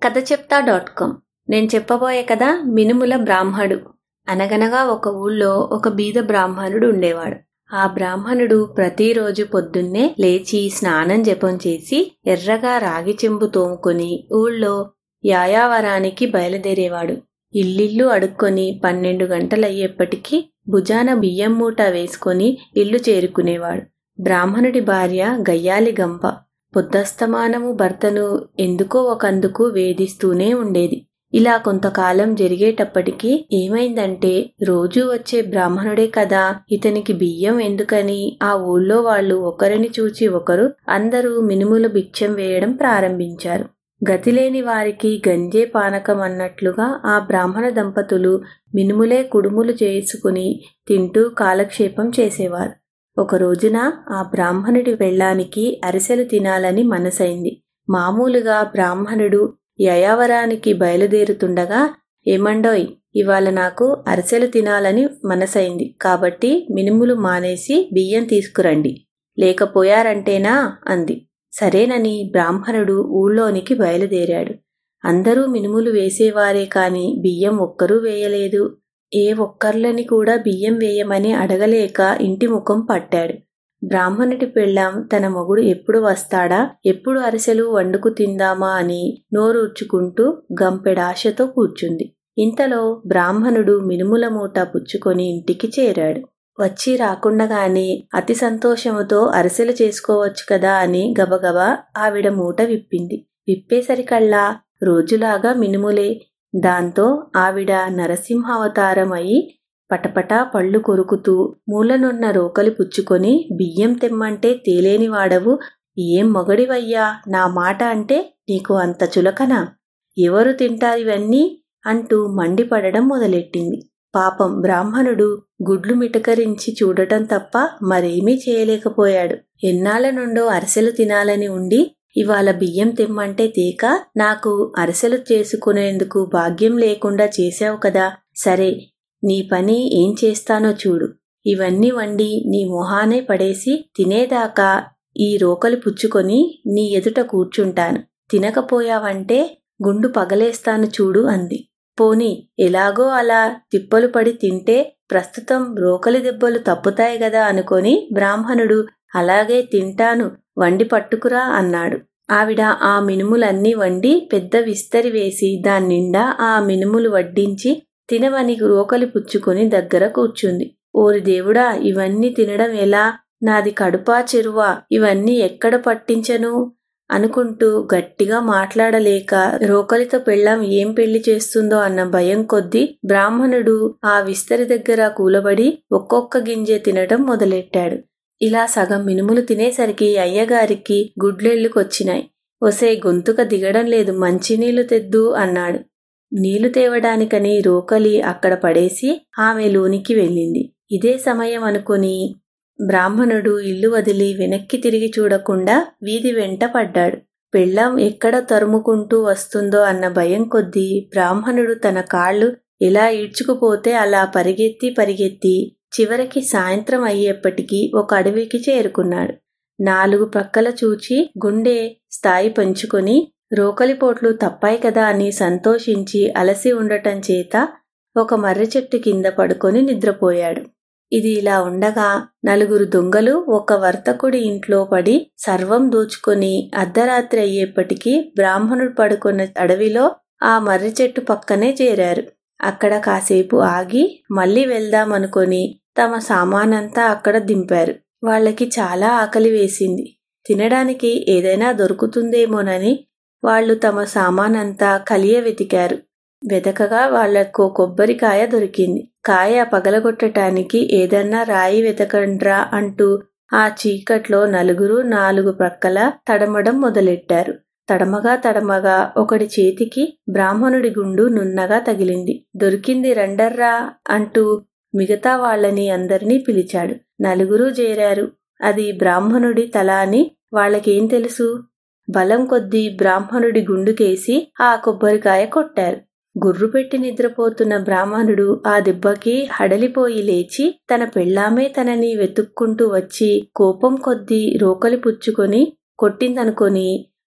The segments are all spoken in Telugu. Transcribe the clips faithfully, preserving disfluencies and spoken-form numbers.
కథ చెప్తా డాట్ కామ్. నేను చెప్పబోయే కథ మినుముల బ్రాహ్మడు. అనగనగా ఒక ఊళ్ళో ఒక బీద బ్రాహ్మణుడు ఉండేవాడు. ఆ బ్రాహ్మణుడు ప్రతిరోజు పొద్దున్నే లేచి స్నానం జపం చేసి ఎర్రగా రాగి చెంబు తోముకొని ఊళ్ళో యాయావరానికి బయలుదేరేవాడు. ఇల్లిల్లు అడుక్కొని పన్నెండు గంటలయ్యేప్పటికీ భుజాన బియ్యం మూట వేసుకొని ఇల్లు చేరుకునేవాడు. బ్రాహ్మణుడి భార్య గయ్యాలి గంప. పొద్దస్తమానము భర్తను ఎందుకో ఒకందుకు వేధిస్తూనే ఉండేది. ఇలా కొంతకాలం జరిగేటప్పటికీ ఏమైందంటే, రోజూ వచ్చే బ్రాహ్మణుడే కదా, ఇతనికి బియ్యం ఎందుకని ఆ ఊళ్ళో వాళ్ళు ఒకరిని చూచి ఒకరు అందరూ మినుములు భిక్షం వేయడం ప్రారంభించారు. గతిలేని వారికి గంజే పానకం అన్నట్లుగా ఆ బ్రాహ్మణ దంపతులు మినుములే కుడుములు చేసుకుని తింటూ కాలక్షేపం చేసేవారు. ఒక రోజున ఆ బ్రాహ్మణుడి పెళ్ళానికి అరిసెలు తినాలని మనసైంది. మామూలుగా బ్రాహ్మణుడు యయావరానికి బయలుదేరుతుండగా, ఏమండోయ్, ఇవాళ నాకు అరిసెలు తినాలని మనసైంది, కాబట్టి మినుములు మానేసి బియ్యం తీసుకురండి, లేకపోయారంటేనా అంది. సరేనని బ్రాహ్మణుడు ఊళ్ళోనికి బయలుదేరాడు. అందరూ మినుములు వేసేవారే కాని బియ్యం ఒక్కరూ వేయలేదు. ఏ ఒక్కర్లని కూడా బియ్యం వేయమని అడగలేక ఇంటి ముఖం పట్టాడు. బ్రాహ్మణుడి పెళ్ళాం తన మొగుడు ఎప్పుడు వస్తాడా, ఎప్పుడు అరిసెలు వండుకు తిందామా అని నోరూర్చుకుంటూ గంపెడాశతో కూర్చుంది. ఇంతలో బ్రాహ్మణుడు మినుముల మూట పుచ్చుకొని ఇంటికి చేరాడు. వచ్చి రాకుండగానే అతి సంతోషముతో అరిసెలు చేసుకోవచ్చు కదా అని గబగబా ఆవిడ మూట విప్పింది. విప్పేసరికల్లా రోజులాగా మినుములే. దాంతో ఆవిడ నరసింహావతారం అయి పటపటా పళ్ళు కొరుకుతూ మూలనున్న రోకలి పుచ్చుకొని, బియ్యం తెమ్మంటే తేలేని వాడవు, ఏం మొగడివయ్యా, నా మాట అంటే నీకు అంత చులకనా, ఎవరు తింటారివన్నీ అంటూ మండిపడడం మొదలెట్టింది. పాపం బ్రాహ్మణుడు గుడ్లు మిటకరించి చూడటం తప్ప మరేమీ చేయలేకపోయాడు. ఎన్నాళ్ళ నుండో అరిసెలు తినాలని ఉండి ఇవాళ బియ్యం తెమ్మంటే తేక నాకు అరిసెలు చేసుకునేందుకు భాగ్యం లేకుండా చేశావు కదా, సరే నీ పని ఏం చేస్తానో చూడు, ఇవన్నీ వండి నీ మొహానే పడేసి తినేదాకా ఈ రోకలి పుచ్చుకొని నీ ఎదుట కూర్చుంటాను, తినకపోయావంటే గుండు పగలేస్తాను చూడు అంది. పోనీ ఎలాగో అలా తిప్పలు పడి తింటే ప్రస్తుతం రోకలి దెబ్బలు తప్పుతాయి గదా అనుకొని బ్రాహ్మణుడు అలాగే తింటాను, వండి పట్టుకురా అన్నాడు. ఆవిడ ఆ మినుములన్నీ వండి పెద్ద విస్తరి వేసి దాన్నిండా ఆ మినుములు వడ్డించి తినవని రోకలి పుచ్చుకొని దగ్గర కూర్చుంది. ఓరి దేవుడా, ఇవన్నీ తినడం ఎలా, నాది కడుపా చెరువా, ఇవన్నీ ఎక్కడ పట్టించను అనుకుంటూ గట్టిగా మాట్లాడలేక రోకలితో పెళ్ళాం ఏం పెళ్లి చేస్తుందో అన్న భయం కొద్దీ బ్రాహ్మణుడు ఆ విస్తరి దగ్గర కూలబడి ఒక్కొక్క గింజే తినటం మొదలెట్టాడు. ఇలా సగం మినుములు తినేసరికి అయ్యగారికి గుడ్లెళ్ళుకొచ్చినాయి. ఒసే, గొంతుక దిగడం లేదు, మంచినీళ్లు తెద్దు అన్నాడు. నీళ్లు తేవడానికని రోకలి అక్కడ పడేసి ఆమె లోనికి వెళ్ళింది. ఇదే సమయం అనుకుని బ్రాహ్మణుడు ఇల్లు వదిలి వెనక్కి తిరిగి చూడకుండా వీధి వెంట పడ్డాడు. పెళ్ళాం ఎక్కడ తరుముకుంటూ వస్తుందో అన్న భయం కొద్దీ బ్రాహ్మణుడు తన కాళ్ళు ఎలా ఈడ్చుకుపోతే అలా పరిగెత్తి పరిగెత్తి చివరికి సాయంత్రం అయ్యేప్పటికీ ఒక అడవికి చేరుకున్నాడు. నాలుగు ప్రక్కల చూచి గుండె స్థాయి పెంచుకొని రోకలిపోట్లు తప్పాయి కదా అని సంతోషించి అలసి ఉండటం చేత ఒక మర్రి చెట్టు కింద పడుకొని నిద్రపోయాడు. ఇది ఇలా ఉండగా నలుగురు దొంగలు ఒక వర్తకుడి ఇంట్లో పడి సర్వం దోచుకొని అర్ధరాత్రి అయ్యేప్పటికీ బ్రాహ్మణుడు పడుకున్న అడవిలో ఆ మర్రి చెట్టు పక్కనే చేరారు. అక్కడ కాసేపు ఆగి మళ్లీ వెళ్దామనుకొని తమ సామానంతా అక్కడ దింపారు. వాళ్లకి చాలా ఆకలి వేసింది. తినడానికి ఏదైనా దొరుకుతుందేమోనని వాళ్లు తమ సామానంతా కలియ వెతికారు. వెతకగా వాళ్లకు కొబ్బరికాయ దొరికింది. కాయ పగలగొట్టటానికి ఏదన్నా రాయి వెతకండ్రా అంటూ ఆ చీకట్లో నలుగురు నాలుగు ప్రక్కల తడమడం మొదలెట్టారు. తడమగా తడమగా ఒకడి చేతికి బ్రాహ్మణుడి గుండు నున్నగా తగిలింది. దొరికింది, రండర్రా అంటూ మిగతా వాళ్లని అందరినీ పిలిచాడు. నలుగురూ చేరారు. అది బ్రాహ్మణుడి తల అని వాళ్లకేం తెలుసు. బలం కొద్దీ బ్రాహ్మణుడి గుండుకేసి ఆ కొబ్బరికాయ కొట్టారు. గుర్రుపెట్టి నిద్రపోతున్న బ్రాహ్మణుడు ఆ దెబ్బకి హడలిపోయి లేచి తన పెళ్ళామే తనని వెతుక్కుంటూ వచ్చి కోపం కొద్దీ రోకలి పుచ్చుకొని కొట్టిందనుకొని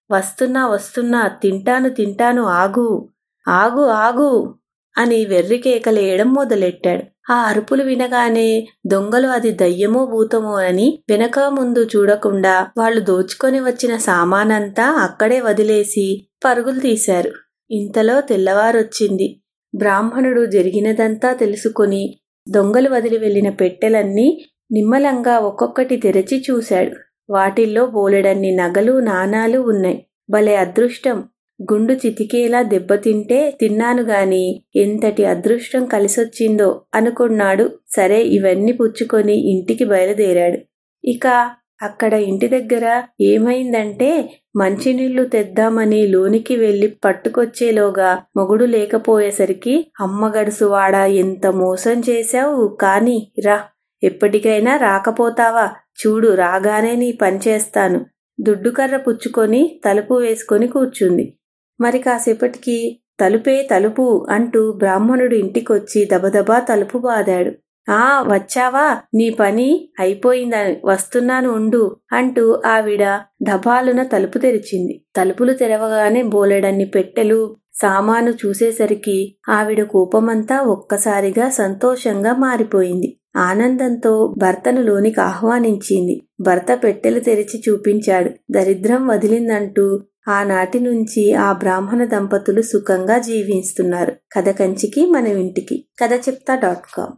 వస్తున్నా వస్తున్నా, తింటాను తింటాను, ఆగు ఆగు ఆగు అని వెర్రికేకలేయడం మొదలెట్టాడు. ఆ అరుపులు వినగానే దొంగలు అది దయ్యమో భూతమో అని వెనక ముందు చూడకుండా వాళ్ళు దోచుకొని వచ్చిన సామానంతా అక్కడే వదిలేసి పరుగులు తీశారు. ఇంతలో తెల్లవారొచ్చింది. బ్రాహ్మణుడు జరిగినదంతా తెలుసుకొని దొంగలు వదిలి వెళ్లిన పెట్టెలన్నీ నిమ్మలంగా ఒక్కొక్కటి తెరచి చూశాడు. వాటిల్లో బోలెడన్ని నగలు నాణాలు ఉన్నాయి. భలే అదృష్టం! గుండు చితికేలా దెబ్బతింటే తిన్నాను గాని ఎంతటి అదృష్టం కలిసొచ్చిందో అనుకున్నాడు. సరే, ఇవన్నీ పుచ్చుకొని ఇంటికి బయలుదేరాడు. ఇక అక్కడ ఇంటి దగ్గర ఏమైందంటే, మంచినీళ్లు తెద్దామని లోనికి వెళ్లి పట్టుకొచ్చేలోగా మొగుడు లేకపోయేసరికి, అమ్మగడుసువాడా, ఎంత మోసం చేశావు! కాని రా, ఎప్పటికైనా రాకపోతావా? చూడు, రాగానే నీ పనిచేస్తాను. దుడ్డుకర్ర పుచ్చుకొని తలుపు వేసుకొని కూర్చుంది. మరి కాసేపటికి తలుపే తలుపు అంటూ బ్రాహ్మణుడు ఇంటికొచ్చి దబదబా తలుపు బాదాడు. ఆ వచ్చావా, నీ పని అయిపోయిందని, వస్తున్నాను ఉండు అంటూ ఆవిడ ఢబాలున తలుపు తెరిచింది. తలుపులు తెరవగానే బోలెడన్ని పెట్టెలు సామాను చూసేసరికి ఆవిడ కోపమంతా ఒక్కసారిగా సంతోషంగా మారిపోయింది. ఆనందంతో భర్తను లోనికి ఆహ్వానించింది. భర్త పెట్టెలు తెరిచి చూపించాడు. దరిద్రం వదిలిందంటూ ఆనాటి నుంచి ఆ బ్రాహ్మణ దంపతులు సుఖంగా జీవిస్తున్నారు. కథ కంచికి మన ఇంటికి. కథ చెప్తా డాట్ కామ్